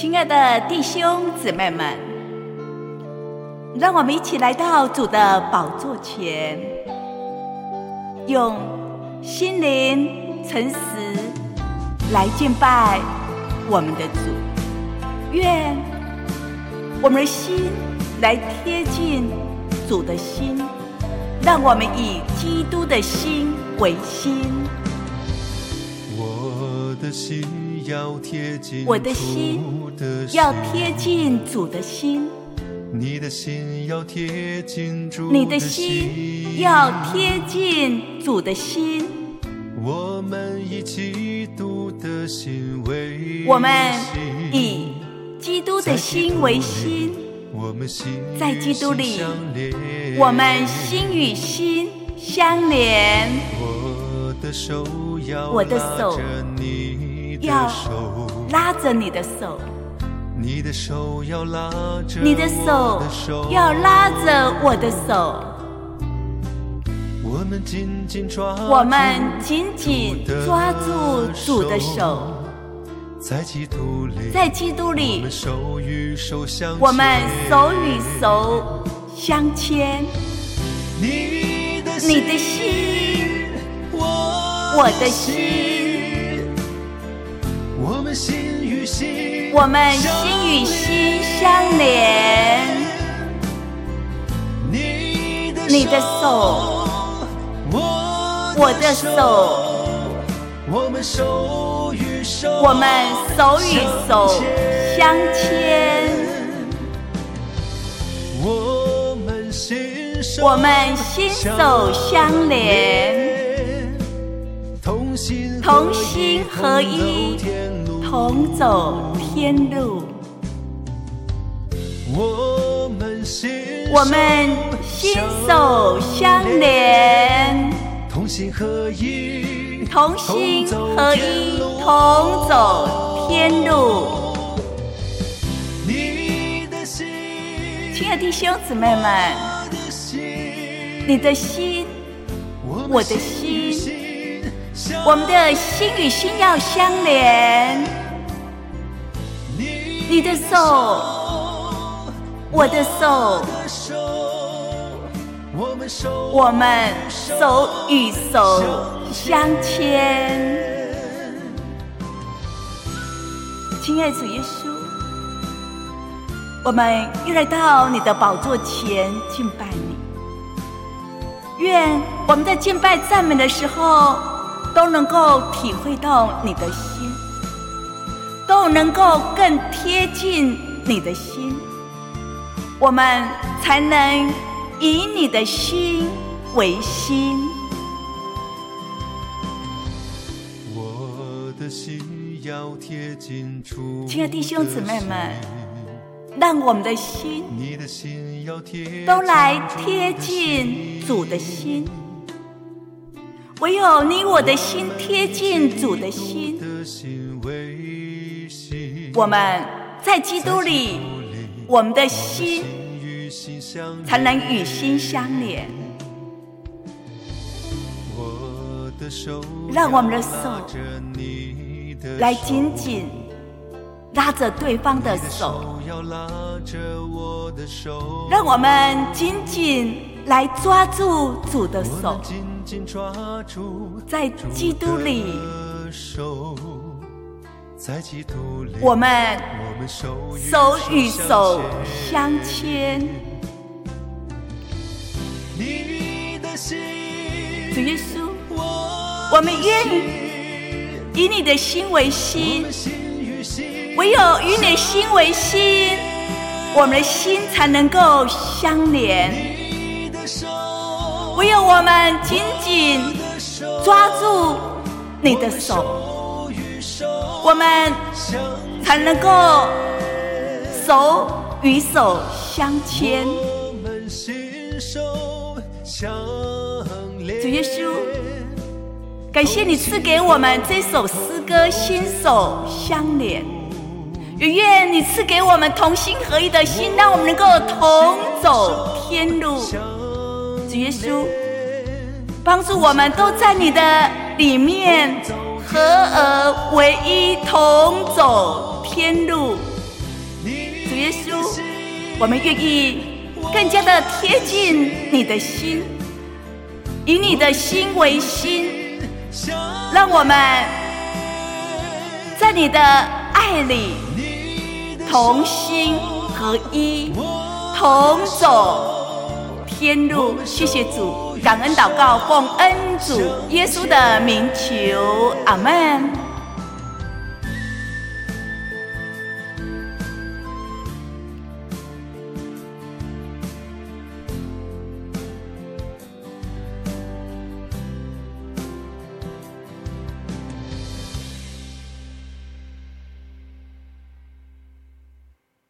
亲爱的弟兄姊妹们，让我们一起来到主的宝座前，用心灵诚实来敬拜我们的主。愿我们的心来贴近主的心，让我们以基督的心为心。 我的心要贴近主的心， 你的心要贴近主的心， 你的心要贴近主的心。 我们以基督的心为心， 我们以基督的心为心， 我们心在基督里，我们心与心相连。 我的手要拉着你的手， 你的手要拉着我的手， 我们紧紧抓住主的手， 在基督里，我们手与手相牵。你的心，我的心，我们心与心相连。你的手，我的手，我们手与手相牵。我们心手相连，同心合一，同走天路。我们心手相连，同心合一，同走天路。亲爱的弟兄姊妹们，你的心，我的心，我们的心与心要相连。你的手，我的手，我们手与手相牵。亲爱的主耶稣，我们又来到你的宝座前敬拜你。愿我们在敬拜赞美的时候，都能够体会到你的心，都能够更贴近你的心，我们才能以你的心为心。 我的心要贴近主， 亲爱的弟兄姊妹们，让我们的心都来贴近主的心。唯有你我的心贴近主的心，我们在基督里，我们的心才能与心相连。让我们的手来紧紧拉着对方的手，让我们紧紧来抓住主的手，在基督里，我们手与手相牵。主耶稣，我们愿以你的心为心，唯有与你的心为心，我们的心才能够相连。唯有我们紧紧抓住你的手，我们才能够手与手相牵。主耶稣，感谢你赐给我们这首诗歌，心手相连。也愿你赐给我们同心合一的心，让我们能够同走天路。主耶稣，帮助我们都在你的里面合而为一，同走天路。 主耶稣，我们愿意更加的贴近你的心，以你的心为心，让我们在你的爱里同心合一，同走天路。谢谢主，感恩祷告，奉恩主耶稣的名求，阿们。